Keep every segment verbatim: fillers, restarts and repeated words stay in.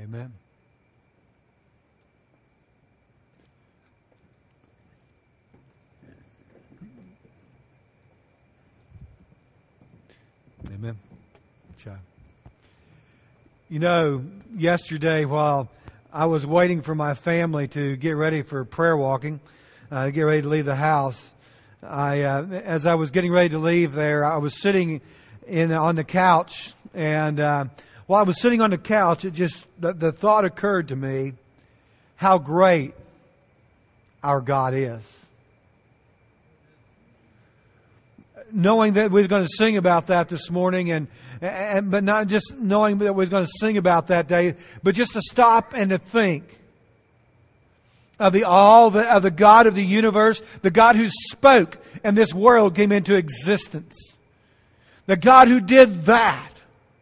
Amen. Amen. Child. You know, yesterday while I was waiting for my family to get ready for prayer walking, uh, get ready to leave the house, I, uh, as I was getting ready to leave there, I was sitting in on the couch, and uh, while I was sitting on the couch, it just the, the thought occurred to me how great our God is. Knowing that we were going to sing about that this morning, and, and but not just knowing that we were going to sing about that day, but just to stop and to think of the all the, of the God of the universe, the God who spoke and this world came into existence. The God who did that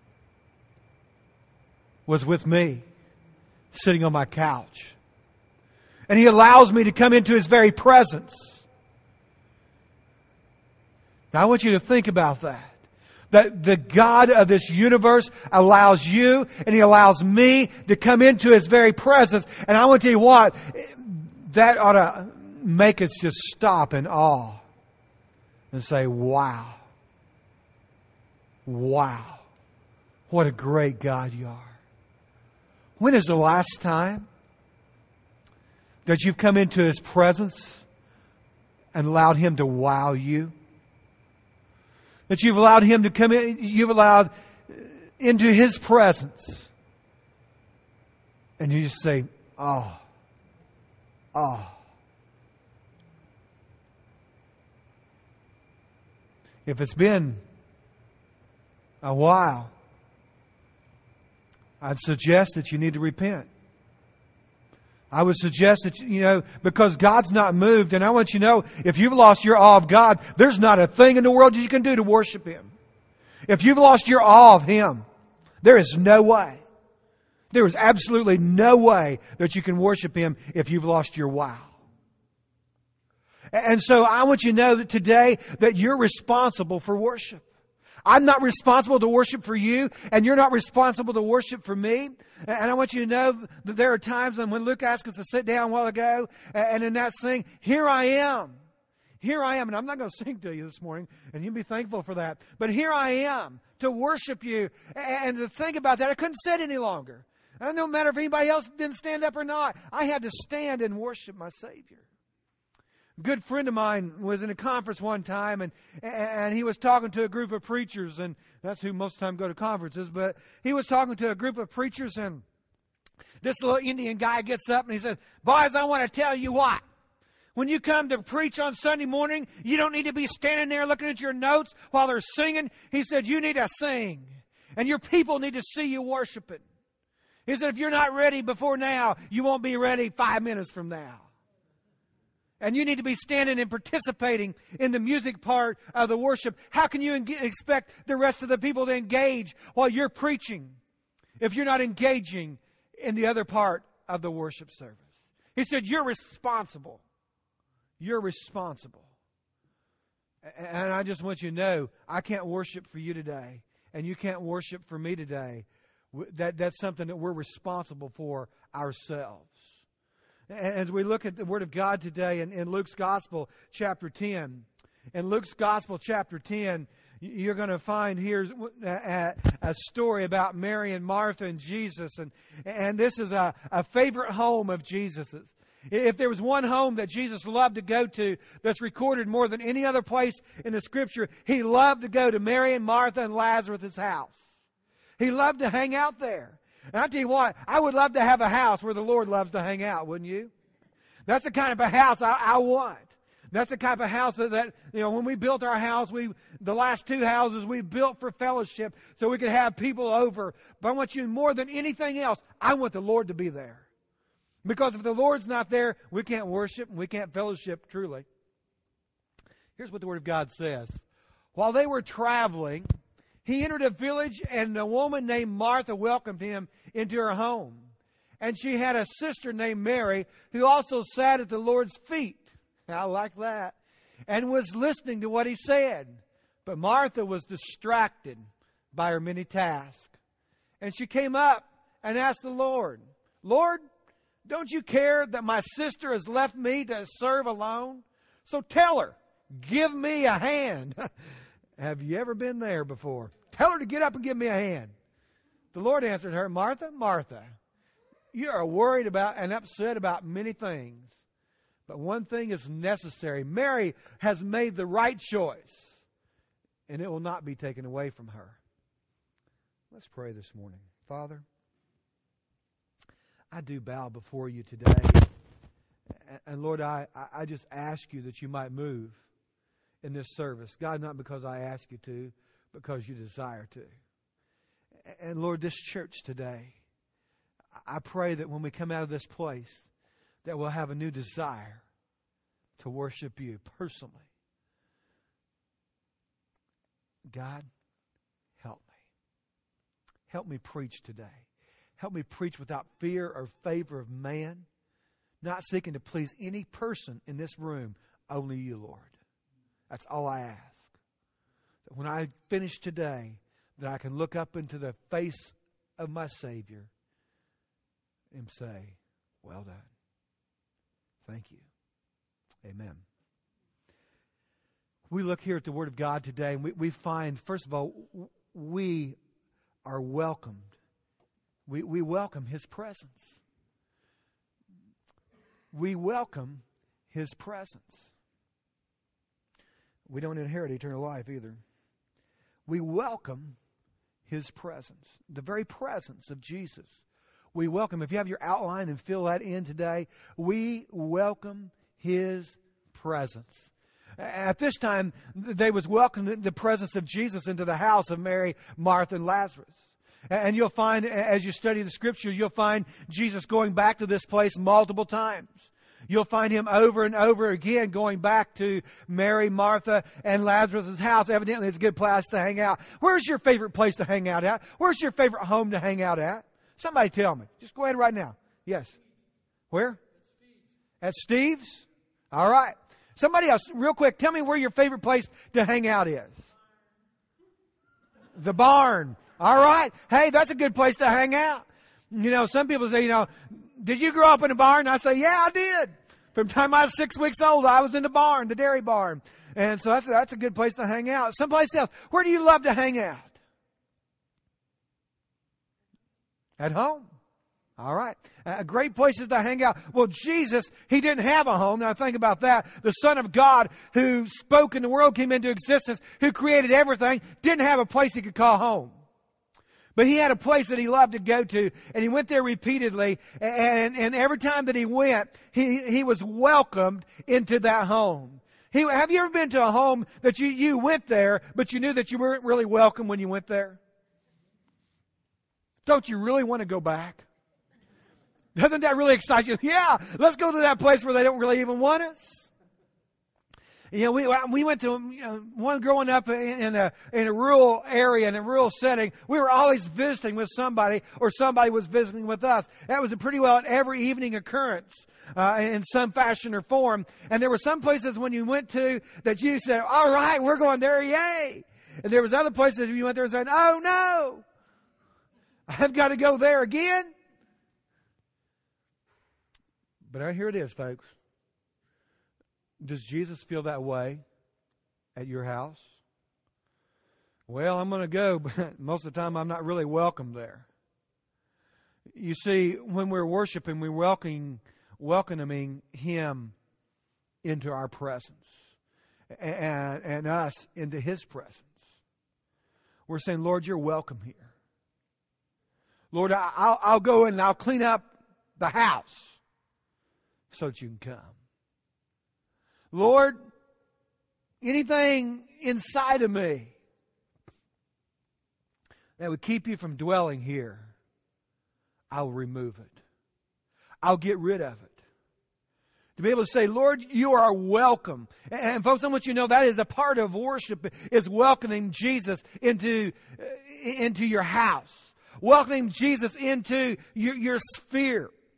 was with me, sitting on my couch. And He allows me to come into His very presence. Now I want you to think about that. That the God of this universe allows you and He allows me to come into His very presence. And I want to tell you what, that ought to make us just stop in awe and say, wow. Wow. What a great God you are. When is the last time that you've come into His presence and allowed Him to wow you? That you've allowed Him to come in, you've allowed into His presence. And you just say, oh, oh. If it's been a while, I'd suggest that you need to repent. I would suggest that, you know, because God's not moved. And I want you to know, if you've lost your awe of God, there's not a thing in the world that you can do to worship Him. If you've lost your awe of Him, there is no way. There is absolutely no way that you can worship Him if you've lost your wow. And so I want you to know that today that you're responsible for worship. I'm not responsible to worship for you, and you're not responsible to worship for me. And I want you to know that there are times when Luke asked us to sit down a while ago, and in that sing, here I am. Here I am. And I'm not going to sing to you this morning, and you'll be thankful for that. But here I am to worship you. And to think about that, I couldn't sit any longer. And no matter if anybody else didn't stand up or not, I had to stand and worship my Savior. A good friend of mine was in a conference one time, and and he was talking to a group of preachers, and that's who most of the time go to conferences, but he was talking to a group of preachers, and this little Indian guy gets up and he says, boys, I want to tell you what. When you come to preach on Sunday morning, you don't need to be standing there looking at your notes while they're singing. He said, you need to sing, and your people need to see you worshiping. He said, if you're not ready before now, you won't be ready five minutes from now. And you need to be standing and participating in the music part of the worship. How can you en- expect the rest of the people to engage while you're preaching if you're not engaging in the other part of the worship service? He said, you're responsible. You're responsible. And I just want you to know, I can't worship for you today, and you can't worship for me today. That, that's something that we're responsible for ourselves. As we look at the Word of God today in, in Luke's Gospel, chapter ten. In Luke's Gospel, chapter ten, you're going to find here a, a story about Mary and Martha and Jesus. And, and this is a, a favorite home of Jesus's. If there was one home that Jesus loved to go to that's recorded more than any other place in the Scripture, He loved to go to Mary and Martha and Lazarus' house. He loved to hang out there. And I tell you what, I would love to have a house where the Lord loves to hang out, wouldn't you? That's the kind of a house I, I want. That's the kind of house that, that, you know, when we built our house, we the last two houses we built for fellowship so we could have people over. But I want you, more than anything else, I want the Lord to be there. Because if the Lord's not there, we can't worship and we can't fellowship truly. Here's what the Word of God says. While they were traveling, He entered a village, and a woman named Martha welcomed Him into her home. And she had a sister named Mary who also sat at the Lord's feet. I like that. And was listening to what He said. But Martha was distracted by her many tasks. And she came up and ask the Lord, Lord, don't you care that my sister has left me to serve alone? So tell her, give me a hand. Have you ever been there before? Tell her to get up and give me a hand. The Lord answered her, Martha, Martha, you are worried about and upset about many things, but one thing is necessary. Mary has made the right choice, and it will not be taken away from her. Let's pray this morning. Father, I do bow before you today. And Lord, I, I just ask you that you might move in this service. God, not because I ask you to, because you desire to. And Lord, this church today, I pray that when we come out of this place, that we'll have a new desire to worship you personally. God, help me. Help me preach today. Help me preach without fear or favor of man, not seeking to please any person in this room, only you, Lord. That's all I ask. That when I finish today, that I can look up into the face of my Savior and say, well done. Thank you. Amen. We look here at the Word of God today, and we, we find, first of all, we are welcomed. We, we welcome His presence. We welcome His presence. We don't inherit eternal life either. We welcome His presence. The very presence of Jesus. We welcome, if you have your outline and fill that in today, we welcome His presence. At this time, they was welcoming the presence of Jesus into the house of Mary, Martha, and Lazarus. And you'll find, as you study the Scriptures, you'll find Jesus going back to this place multiple times. You'll find Him over and over again going back to Mary, Martha, and Lazarus' house. Evidently, it's a good place to hang out. Where's your favorite place to hang out at? Where's your favorite home to hang out at? Somebody tell me. Just go ahead right now. Yes. Where? At Steve's? All right. Somebody else, real quick, tell me where your favorite place to hang out is. The barn. All right. Hey, that's a good place to hang out. You know, some people say, you know, did you grow up in a barn? I say, yeah, I did. From the time I was six weeks old, I was in the barn, the dairy barn. And so that's, that's a good place to hang out. Someplace else. Where do you love to hang out? At home. All right. Uh, great places to hang out. Well, Jesus, He didn't have a home. Now think about that. The Son of God who spoke and the world came into existence, who created everything, didn't have a place He could call home. But He had a place that He loved to go to, and He went there repeatedly. And, and every time that He went, He, he was welcomed into that home. He, have you ever been to a home that you, you went there, but you knew that you weren't really welcome when you went there? Don't you really want to go back? Doesn't that really excite you? Yeah, let's go to that place where they don't really even want us. You know, we we went to you know, one growing up in, in a in a rural area, in a rural setting. We were always visiting with somebody, or somebody was visiting with us. That was a pretty well an every evening occurrence uh, in some fashion or form. And there were some places when you went to that you said, "All right, we're going there, yay!" And there was other places you went there and said, "Oh no, I've got to go there again." But here it is, folks. Does Jesus feel that way at your house? Well, I'm going to go, but most of the time I'm not really welcome there. You see, when we're worshiping, we're welcoming, welcoming Him into our presence and, and us into His presence. We're saying, Lord, you're welcome here. Lord, I'll, I'll go in and I'll clean up the house so that you can come. Lord, anything inside of me that would keep you from dwelling here, I'll remove it. I'll get rid of it. To be able to say, Lord, you are welcome. And folks, I want you to know that is a part of worship, is welcoming Jesus into, into your house. Welcoming Jesus into your, your sphere.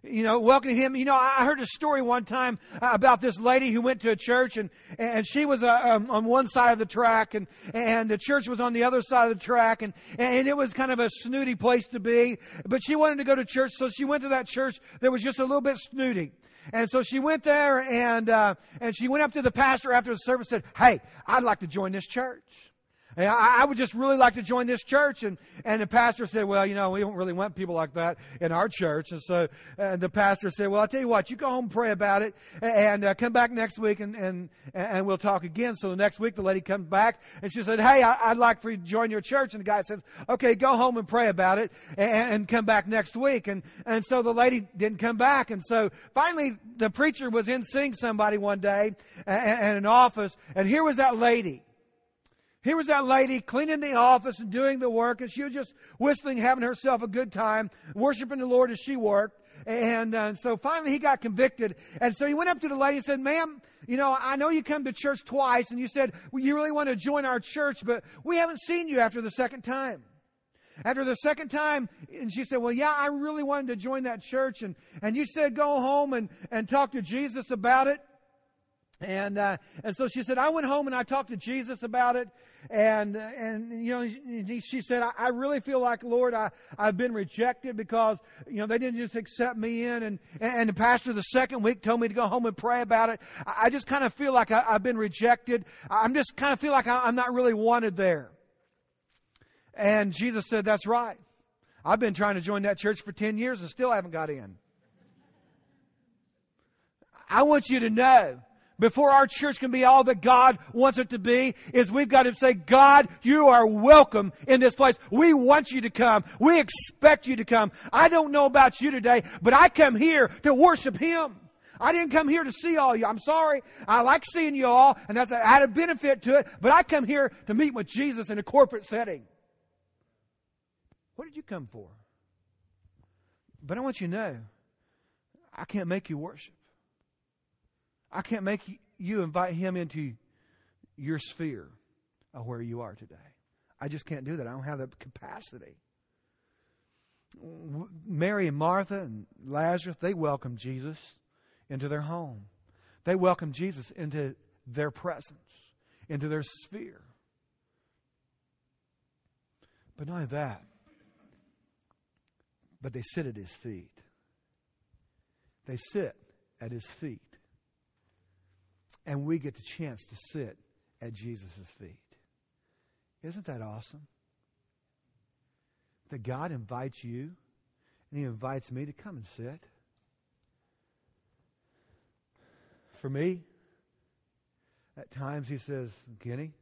You know, welcoming him. You know, I heard a story one time about this lady who went to a church, and, and she was uh, um, on one side of the track, and, and the church was on the other side of the track, and, and it was kind of a snooty place to be. But she wanted to go to church, so she went to that church that was just a little bit snooty. And so she went there, and uh, and she went up to the pastor after the service and said, "Hey, I'd like to join this church. And I, I would just really like to join this church." And, and the pastor said, "Well, you know, we don't really want people like that in our church." And so uh, the pastor said, "Well, I'll tell you what, you go home and pray about it and uh, come back next week and, and, and we'll talk again." So the next week the lady comes back and she said, "Hey, I, I'd like for you to join your church." And the guy says, "Okay, go home and pray about it and, and come back next week." And, and so the lady didn't come back. And so finally the preacher was in seeing somebody one day at an office, and here was that lady. Here was that lady cleaning the office and doing the work, and she was just whistling, having herself a good time, worshiping the Lord as she worked. And uh, so finally he got convicted. And so he went up to the lady and said, "Ma'am, you know, I know you come to church twice, and you said, well, you really want to join our church, but we haven't seen you after the second time." After the second time, and she said, "Well, yeah, I really wanted to join that church, and, and you said go home and, and talk to Jesus about it." And uh, and so she said, "I went home and I talked to Jesus about it, and and you know he, she said, I, I really feel like, Lord, I I've been rejected because you know they didn't just accept me in, and and the pastor the second week told me to go home and pray about it. I, I just kind of feel like I, I've been rejected. I'm just kind of feel like I, I'm not really wanted there." And Jesus said, "That's right. I've been trying to join that church for ten years and still haven't got in." I want you to know, before our church can be all that God wants it to be, is we've got to say, "God, you are welcome in this place. We want you to come. We expect you to come. I don't know about you today, but I come here to worship Him. I didn't come here to see all you. I'm sorry. I like seeing you all, and that's a added benefit to it, but I come here to meet with Jesus in a corporate setting." What did you come for? But I want you to know, I can't make you worship. I can't make you invite Him into your sphere of where you are today. I just can't do that. I don't have that capacity. Mary and Martha and Lazarus, they welcomed Jesus into their home. They welcomed Jesus into their presence, into their sphere. But not only that, but they sit at His feet. They sit at His feet. And we get the chance to sit at Jesus' feet. Isn't that awesome? That God invites you, and He invites me to come and sit. For me, at times He says, "Kenny,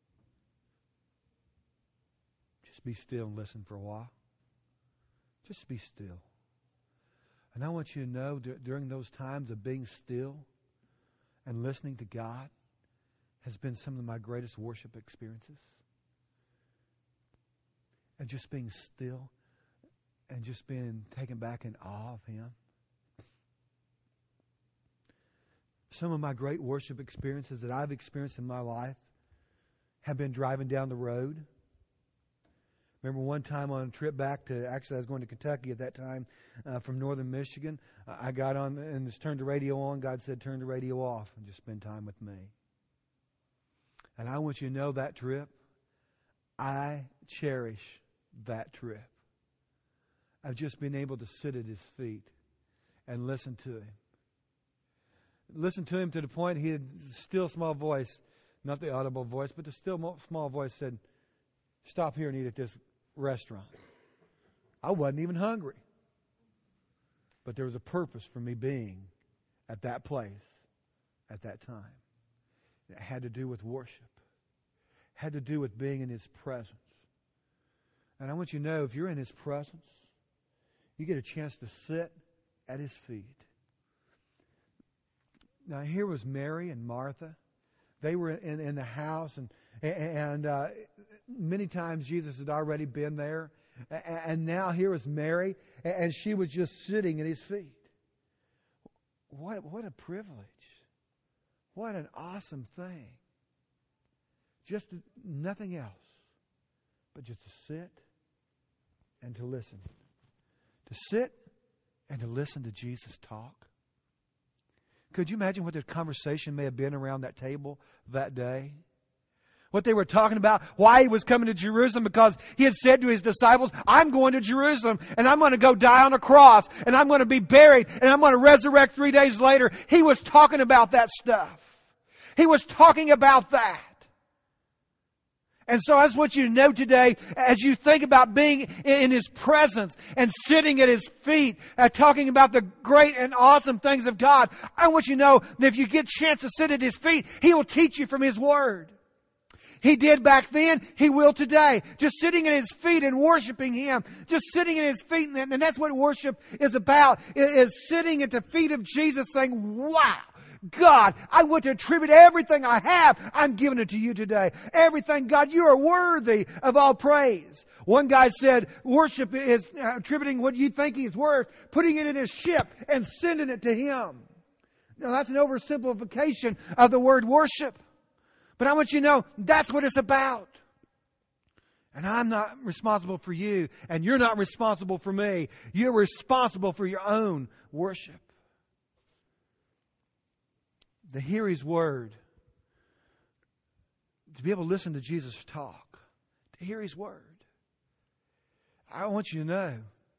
just be still and listen for a while. Just be still." And I want you to know, d- during those times of being still and listening to God has been some of my greatest worship experiences. And just being still and just being taken back in awe of Him. Some of my great worship experiences that I've experienced in my life have been driving down the road. Remember one time on a trip back to, actually I was going to Kentucky at that time uh, from northern Michigan. Uh, I got on and just turned the radio on. God said, "Turn the radio off and just spend time with me." And I want you to know that trip, I cherish that trip. I've just been able to sit at His feet and listen to Him. Listen to Him to the point He had a still small voice, not the audible voice, but the still small voice said, "Stop here and eat at this restaurant." I wasn't even hungry. But there was a purpose for me being at that place at that time. It had to do with worship. It had to do with being in His presence. And I want you to know, if you're in His presence, you get a chance to sit at His feet. Now here was Mary and Martha. They were in, in the house, and and uh, many times Jesus had already been there. And now here was Mary, and she was just sitting at His feet. What, what a privilege. What an awesome thing. Just to, nothing else, but just to sit and to listen. To sit and to listen to Jesus talk? Could you imagine what the conversation may have been around that table that day? What they were talking about, why He was coming to Jerusalem, because He had said to His disciples, I'm going to Jerusalem and I'm going to go die on a cross and I'm going to be buried and I'm going to resurrect three days later. He was talking about that stuff. He was talking about that. And so I just want you to know today, as you think about being in His presence and sitting at His feet, uh, talking about the great and awesome things of God, I want you to know that if you get a chance to sit at His feet, He will teach you from His Word. He did back then. He will today. Just sitting at His feet and worshiping Him. Just sitting at His feet. And that's what worship is about. Is sitting at the feet of Jesus saying, wow, God, I want to attribute everything I have. I'm giving it to You today. Everything, God, You are worthy of all praise. One guy said, worship is attributing what you think He's worth, putting it in a ship and sending it to Him. Now that's an oversimplification of the word worship. But I want you to know that's what it's about. And I'm not responsible for you, and you're not responsible for me. You're responsible for your own worship. To hear His Word, to be able to listen to Jesus talk, to hear His Word. I want you to know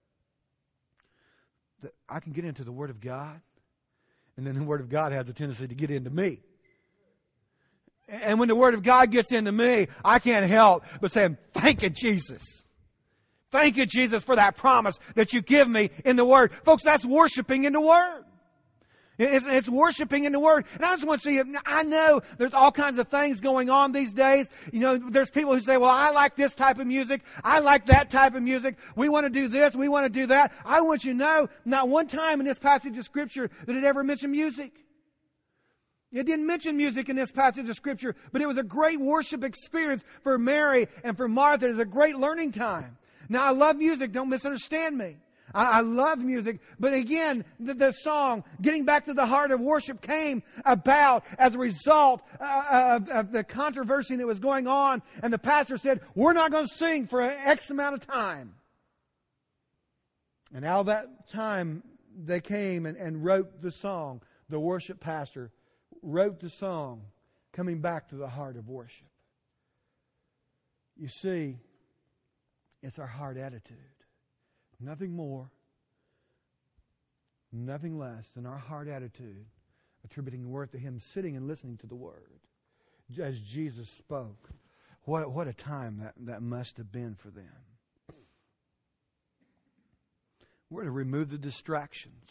that I can get into the Word of God, and then the Word of God has a tendency to get into me. And when the Word of God gets into me, I can't help but saying, thank You, Jesus. Thank You, Jesus, for that promise that You give me in the Word. Folks, that's worshiping in the Word. It's, it's worshiping in the Word. And I just want to see, I know there's all kinds of things going on these days. You know, there's people who say, well, I like this type of music. I like that type of music. We want to do this. We want to do that. I want you to know, not one time in this passage of Scripture did it ever mention music. It didn't mention music in this passage of Scripture, but it was a great worship experience for Mary and for Martha. It was a great learning time. Now, I love music. Don't misunderstand me. I, I love music. But again, the, the song, Getting Back to the Heart of Worship, came about as a result uh, of, of the controversy that was going on. And the pastor said, we're not going to sing for an X amount of time. And out of that time, they came and, and wrote the song. The worship pastor wrote the song, Coming Back to the Heart of Worship. You see, it's our heart attitude. Nothing more, nothing less than our heart attitude, attributing worth to Him sitting and listening to the Word as Jesus spoke. What, what a time that, that must have been for them. We're to remove the distractions.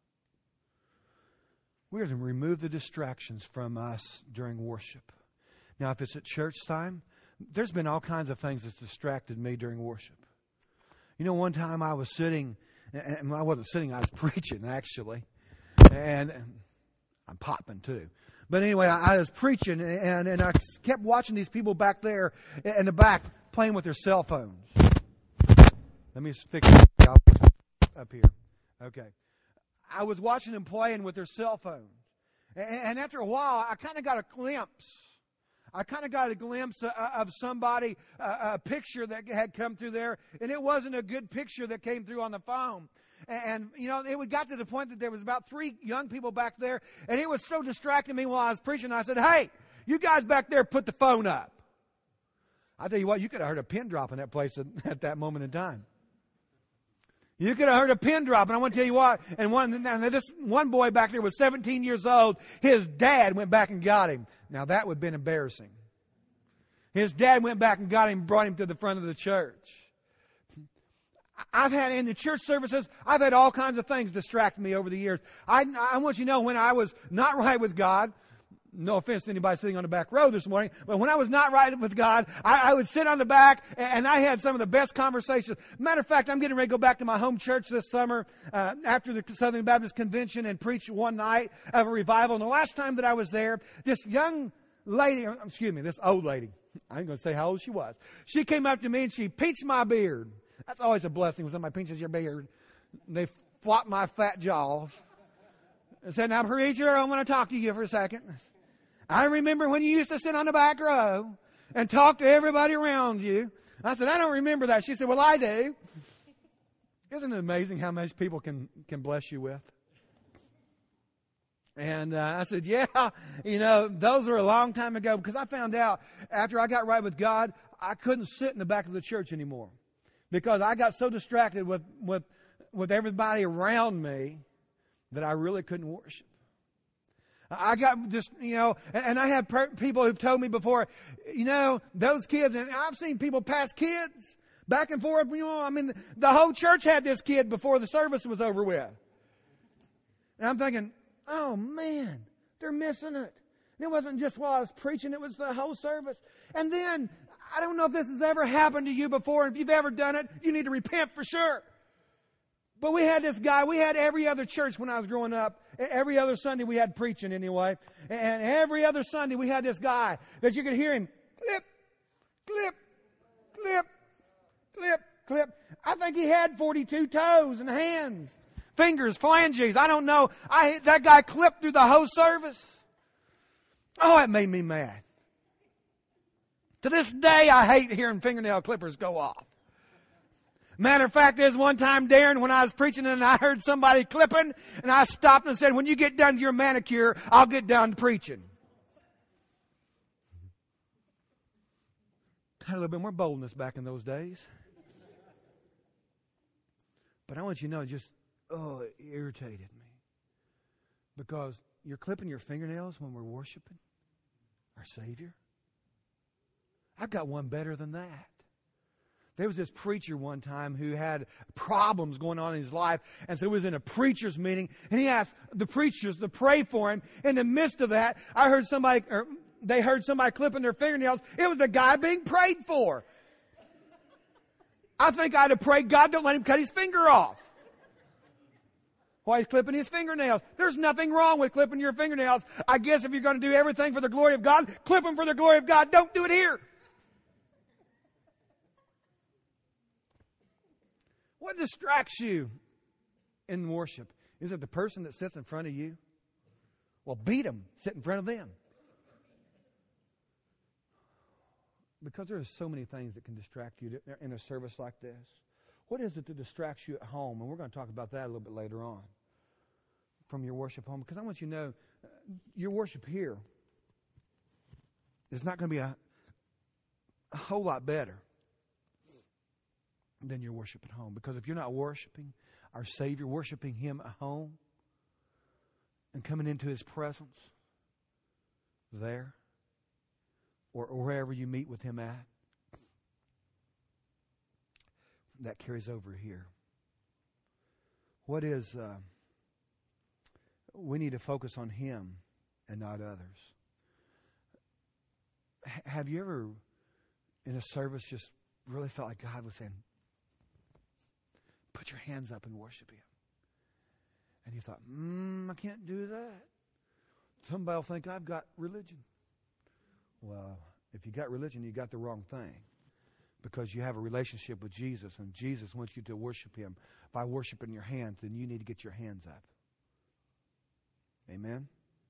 We're to remove the distractions from us during worship. Now, if it's at church time, there's been all kinds of things that's distracted me during worship. You know, one time I was sitting, and I wasn't sitting, I was preaching, actually. And, and I'm popping, too. But anyway, I, I was preaching, and, and I kept watching these people back there in the back playing with their cell phones. Let me just fix it. I'll fix it up here. Okay. I was watching them playing with their cell phones. And after a while, I kind of got a glimpse. I kind of got a glimpse of somebody, a picture that had come through there. And it wasn't a good picture that came through on the phone. And, you know, it got to the point that there was about three young people back there. And it was so distracting me while I was preaching. I said, hey, you guys back there, put the phone up. I tell you what, you could have heard a pin drop in that place at that moment in time. You could have heard a pin drop, and I want to tell you what. And one, and this one boy back there was seventeen years old. His dad went back and got him. Now that would have been embarrassing. His dad went back and got him, brought him to the front of the church. I've had in the church services, I've had all kinds of things distract me over the years. I, I want you to know when I was not right with God. No offense to anybody sitting on the back row this morning, but when I was not right with God, I, I would sit on the back, and I had some of the best conversations. Matter of fact, I'm getting ready to go back to my home church this summer uh, after the Southern Baptist Convention and preach one night of a revival. And the last time that I was there, this young lady, excuse me, this old lady, I ain't going to say how old she was. She came up to me and she pinched my beard. That's always a blessing when somebody pinches your beard. They flop my fat jaws and said, now, preacher, I want to talk to you for a second. I remember when you used to sit on the back row and talk to everybody around you. I said, I don't remember that. She said, well, I do. Isn't it amazing how much people can, can bless you with? And uh, I said, yeah, you know, those were a long time ago, because I found out after I got right with God, I couldn't sit in the back of the church anymore, because I got so distracted with, with, with everybody around me that I really couldn't worship. I got just, you know, and I have people who've told me before, you know, those kids, and I've seen people pass kids back and forth, you know, I mean, the whole church had this kid before the service was over with. And I'm thinking, oh man, they're missing it. And it wasn't just while I was preaching, it was the whole service. And then, I don't know if this has ever happened to you before. If you've ever done it, you need to repent for sure. But we had this guy, we had every other church when I was growing up. Every other Sunday we had preaching anyway. And every other Sunday we had this guy that you could hear him clip, clip, clip, clip, clip. I think he had forty-two toes and hands, fingers, phalanges. I don't know. I that guy clipped through the whole service. Oh, it made me mad. To this day, I hate hearing fingernail clippers go off. Matter of fact, there's one time, Darren, when I was preaching and I heard somebody clipping, and I stopped and said, when you get done to your manicure, I'll get down to preaching. I had a little bit more boldness back in those days. But I want you to know, it just, oh, it irritated me. Because you're clipping your fingernails when we're worshiping our Savior. I've got one better than that. There was this preacher one time who had problems going on in his life, and so he was in a preacher's meeting, and he asked the preachers to pray for him. In the midst of that, I heard somebody, or they heard somebody clipping their fingernails. It was the guy being prayed for. I think I'd have prayed, God, don't let him cut his finger off. Why he's clipping his fingernails? There's nothing wrong with clipping your fingernails. I guess if you're going to do everything for the glory of God, clip them for the glory of God. Don't do it here. What distracts you in worship? Is it the person that sits in front of you? Well, beat them. Sit in front of them. Because there are so many things that can distract you in a service like this. What is it that distracts you at home? And we're going to talk about that a little bit later on. From your worship home. Because I want you to know, your worship here is not going to be a, a whole lot better than your worship at home. Because if you're not worshiping our Savior, worshiping Him at home, and coming into His presence there, or, or wherever you meet with Him at, that carries over here. What is, uh, we need to focus on Him and not others. H- have you ever, in a service, just really felt like God was saying, put your hands up and worship Him? And you thought, mm, I can't do that. Somebody will think I've got religion. Well, if you got religion, you got the wrong thing. Because you have a relationship with Jesus, and Jesus wants you to worship Him by worshiping your hands, then you need to get your hands up. Amen?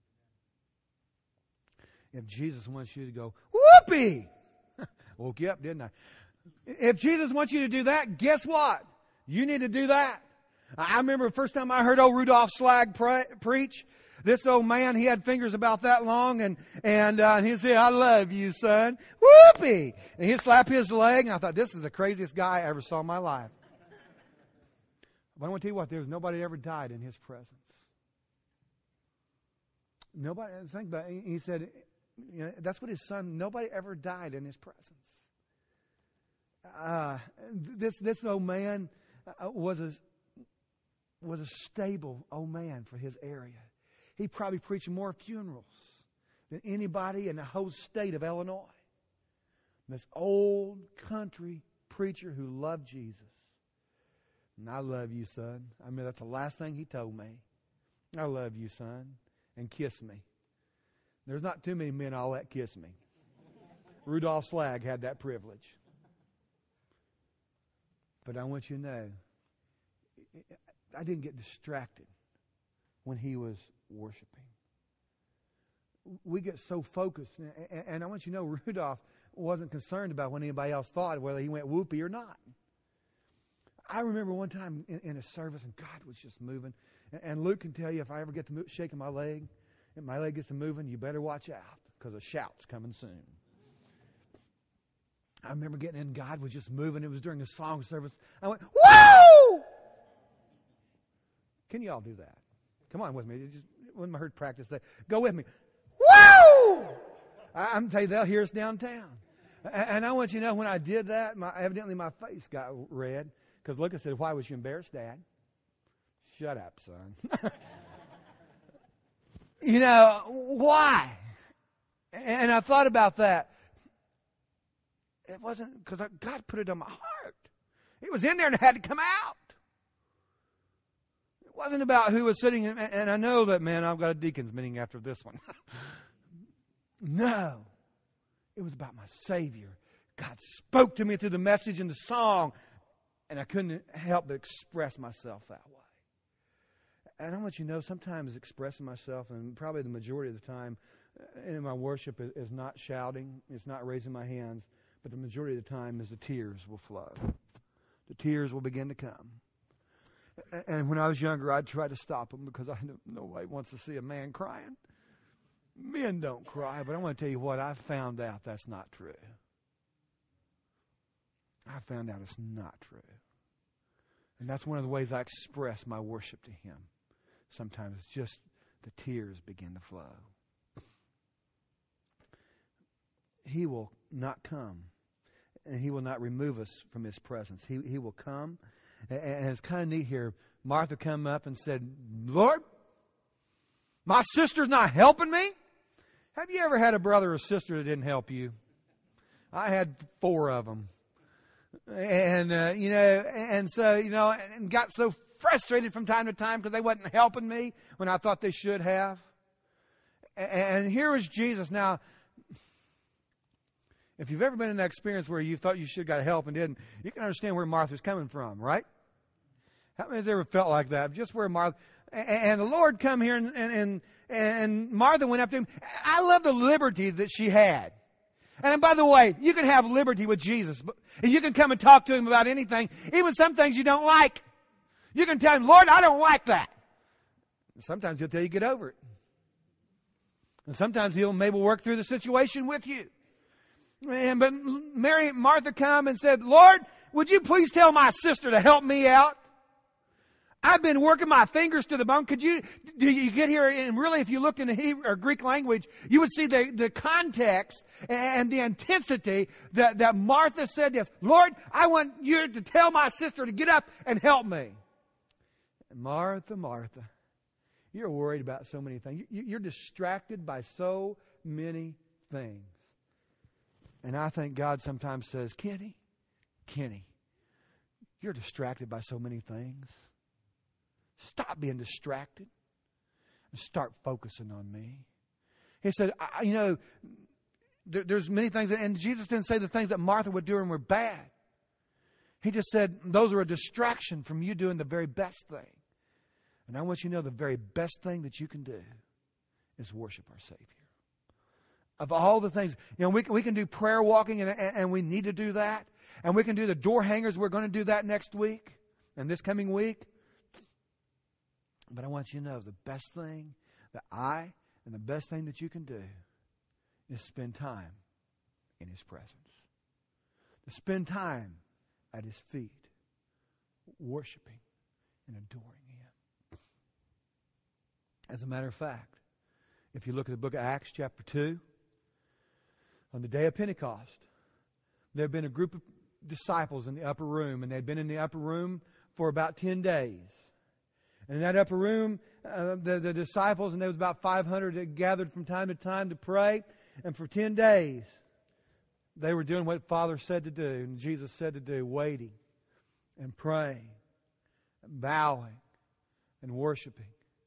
If Jesus wants you to go, whoopee! Woke you up, didn't I? If Jesus wants you to do that, guess what? You need to do that. I remember the first time I heard old Rudolph Slag pre- preach. This old man, he had fingers about that long, and and, uh, and he said, I love you, son. Whoopee! And he'd slap his leg, and I thought, this is the craziest guy I ever saw in my life. But I want to tell you what, there's nobody ever died in his presence. Nobody, think about it. He said, you know, that's what his son, nobody ever died in his presence. Uh, this this old man uh, was a was a stable old man for his area. He probably preached more funerals than anybody in the whole state of Illinois. This old country preacher who loved Jesus. And I love you, son. I mean, that's the last thing he told me. I love you, son. And kiss me. There's not too many men I'll let kiss me. Rudolph Slag had that privilege. But I want you to know, I didn't get distracted when he was worshiping. We get so focused, and I want you to know, Rudolph wasn't concerned about what anybody else thought, whether he went whoopee or not. I remember one time in, in a service, and God was just moving. And, and Luke can tell you, if I ever get to move, shaking my leg, and my leg gets to moving, you better watch out, because a shout's coming soon. I remember getting in, God was just moving. It was during the song service. I went, whoa! Can you all do that? Come on with me. It just, when I heard practice, that go with me. Whoa! I, I'm telling you, they'll hear us downtown. And, and I want you to know, when I did that, my, evidently my face got red. Because Lucas said, why was you embarrassed, Dad? Shut up, son. You know, why? And I thought about that. It wasn't because God put it on my heart. It was in there and it had to come out. It wasn't about who was sitting. In, and I know that, man, I've got a deacon's meeting after this one. No. It was about my Savior. God spoke to me through the message and the song. And I couldn't help but express myself that way. And I want you to know, sometimes expressing myself, and probably the majority of the time in my worship, is not shouting. It's not raising my hands. But the majority of the time is the tears will flow. The tears will begin to come. And when I was younger, I'd try to stop them because I know nobody wants to see a man crying. Men don't cry, but I want to tell you what, I found out that's not true. I found out it's not true. And that's one of the ways I express my worship to Him. Sometimes it's just the tears begin to flow. He will not come, and He will not remove us from His presence. He, he will come, and, and it's kind of neat here. Martha come up and said, Lord, my sister's not helping me. Have you ever had a brother or sister that didn't help you? I had four of them. And, uh, you know, and so, you know, and got so frustrated from time to time because they wasn't helping me when I thought they should have. And here was Jesus. Now, if you've ever been in that experience where you thought you should have got help and didn't, you can understand where Martha's coming from, right? How many of you ever felt like that? Just where Martha, and the Lord come here and, and, and Martha went up to Him. I love the liberty that she had. And by the way, you can have liberty with Jesus. And you can come and talk to Him about anything, even some things you don't like. You can tell Him, Lord, I don't like that. And sometimes He'll tell you, get over it. And sometimes He'll maybe work through the situation with you. And but Mary, Martha come and said, Lord, would you please tell my sister to help me out? I've been working my fingers to the bone. Could you, do you get here? And really, if you looked in the Hebrew or Greek language, you would see the, the context and the intensity that, that Martha said this. Lord, I want you to tell my sister to get up and help me. Martha, Martha, you're worried about so many things. You're distracted by so many things. And I think God sometimes says, Kenny, Kenny, you're distracted by so many things. Stop being distracted and start focusing on me. He said, I, you know, there, there's many things, that, and Jesus didn't say the things that Martha would do and were bad. He just said, those are a distraction from you doing the very best thing. And I want you to know the very best thing that you can do is worship our Savior. Of all the things, you know, we can, we can do prayer walking, and, and we need to do that. And we can do the door hangers. We're going to do that next week and this coming week. But I want you to know the best thing that I and the best thing that you can do is spend time in His presence. To spend time at His feet, worshiping and adoring Him. As a matter of fact, if you look at the book of Acts chapter two, on the day of Pentecost, there had been a group of disciples in the upper room, and they'd been in the upper room for about ten days. And in that upper room, uh, the, the disciples, and there was about five hundred that gathered from time to time to pray. And for ten days, they were doing what Father said to do and Jesus said to do, waiting and praying, and bowing and worshiping.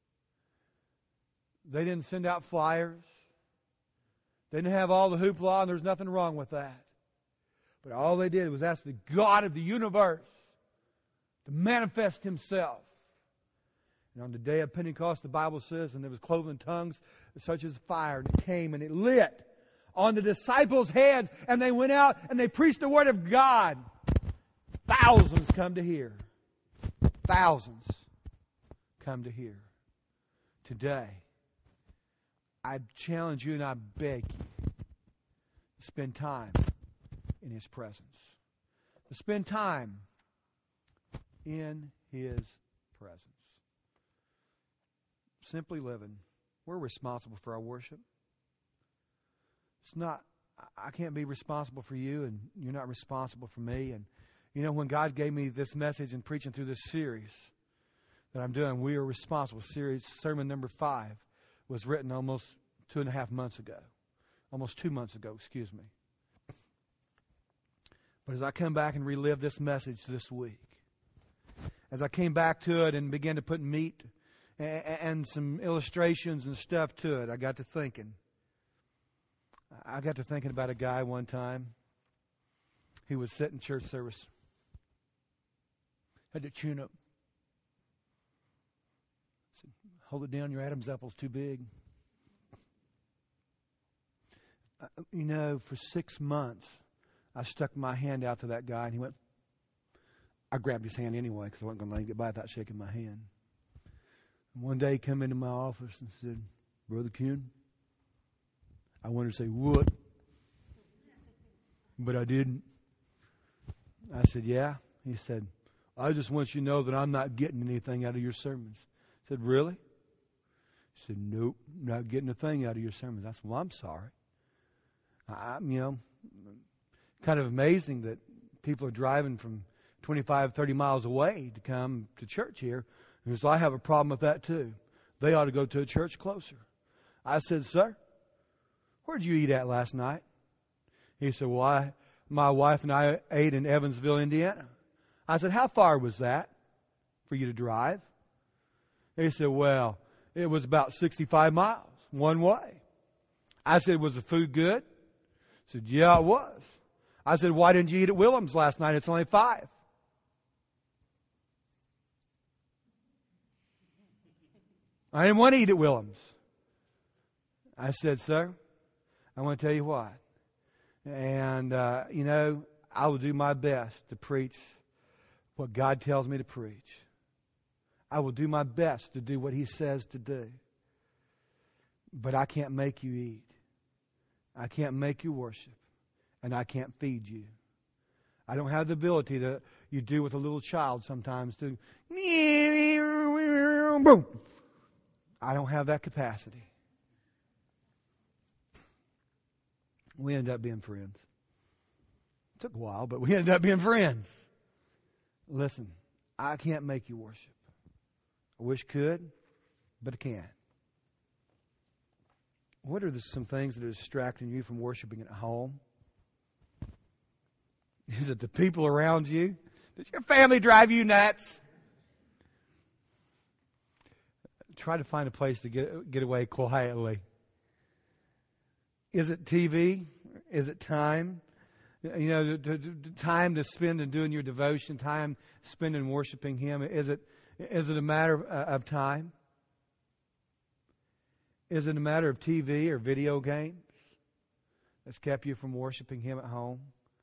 They didn't send out flyers. They didn't have all the hoopla, and there's nothing wrong with that. But all they did was ask the God of the universe to manifest Himself. And on the day of Pentecost, the Bible says, and there was cloven tongues such as fire, and it came and it lit on the disciples' heads, and they went out and they preached the Word of God. Thousands come to hear. thousands come to hear. Today, I challenge you and I beg you to spend time in His presence. To spend time in His presence. Simply living. We're responsible for our worship. It's not, I can't be responsible for you, and you're not responsible for me. And you know, when God gave me this message and preaching through this series that I'm doing, we are responsible. Series, sermon number five was written almost two and a half months ago. Almost two months ago, excuse me. But as I come back and relive this message this week, as I came back to it and began to put meat and, and some illustrations and stuff to it, I got to thinking. I got to thinking about a guy one time who was sitting in church service. Had to tune up. Said, hold it down, your Adam's apple's too big. Uh, you know, for six months, I stuck my hand out to that guy, and he went, I grabbed his hand anyway because I wasn't going to let him get by without shaking my hand. And one day he came into my office and said, Brother Kuhn, I wanted to say, what? But I didn't. I said, yeah. He said, I just want you to know that I'm not getting anything out of your sermons. I said, really? He said, nope, not getting a thing out of your sermons. I said, well, I'm sorry. I, you know, kind of amazing that people are driving from twenty-five, thirty miles away to come to church here. And so I have a problem with that too. They ought to go to a church closer. I said, sir, where'd you eat at last night? He said, well, I, my wife and I ate in Evansville, Indiana. I said, how far was that for you to drive? He said, well, it was about sixty-five miles, one way. I said, was the food good? He said, yeah, it was. I said, why didn't you eat at Williams last night? It's only five. I didn't want to eat at Williams. I said, sir, I want to tell you what. And, uh, you know, I will do my best to preach what God tells me to preach. I will do my best to do what He says to do. But I can't make you eat. I can't make you worship. And I can't feed you. I don't have the ability that you do with a little child sometimes to boom. I don't have that capacity. We ended up being friends. It took a while, but we ended up being friends. Listen, I can't make you worship. I wish I could, but I can't. What are the, some things that are distracting you from worshiping at home? Is it the people around you? Does your family drive you nuts? Try to find a place to get get away quietly. Is it T V? Is it time? You know, the, the, the time to spend in doing your devotion, time spent in worshiping Him. Is it is it a matter of, uh, of time? Is it a matter of T V or video games that's kept you from worshiping Him at home?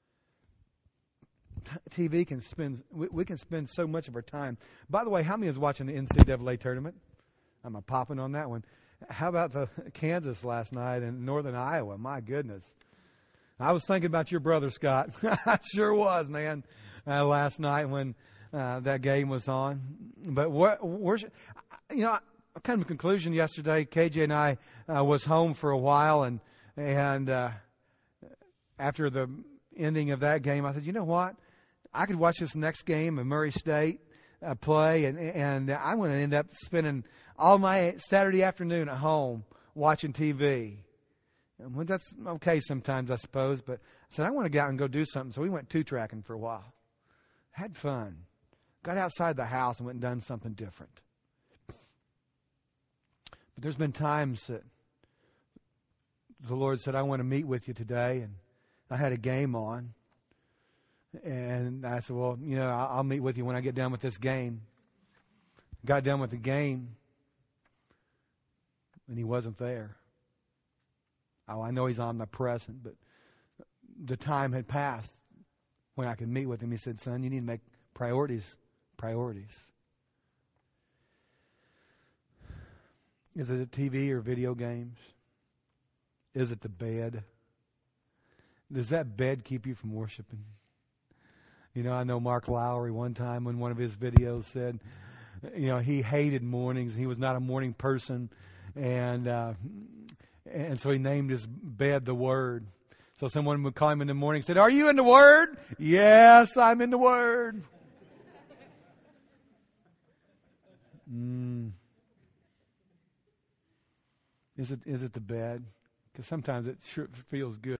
T V can spend, we, we can spend so much of our time. By the way, how many is watching the N C double A tournament? I'm a popping on that one. How about the Kansas last night and Northern Iowa? My goodness. I was thinking about your brother, Scott. I sure was, man, uh, last night when uh, that game was on. But what, worship, you know, I kind of a conclusion yesterday. K J and I uh, was home for a while, and and uh, after the ending of that game, I said, you know what? I could watch this next game of Murray State uh, play, and and I'm going to end up spending all my Saturday afternoon at home watching T V. And well, that's okay sometimes, I suppose, but I said, I want to get out and go do something. So we went two-tracking for a while. Had fun. Got outside the house and went and done something different. But there's been times that the Lord said, I want to meet with you today. And I had a game on. And I said, well, you know, I'll meet with you when I get done with this game. Got done with the game. And He wasn't there. Oh, I know He's omnipresent, but the time had passed when I could meet with Him. He said, son, you need to make priorities priorities. Is it a T V or video games? Is it the bed? Does that bed keep you from worshiping? You know, I know Mark Lowry one time in one of his videos said, you know, he hated mornings. He was not a morning person. And uh, and so he named his bed the Word. So someone would call him in the morning and said, "Are you in the Word?" "Yes, I'm in the Word." Mm. Is it is it the bed? Because sometimes it sure feels good.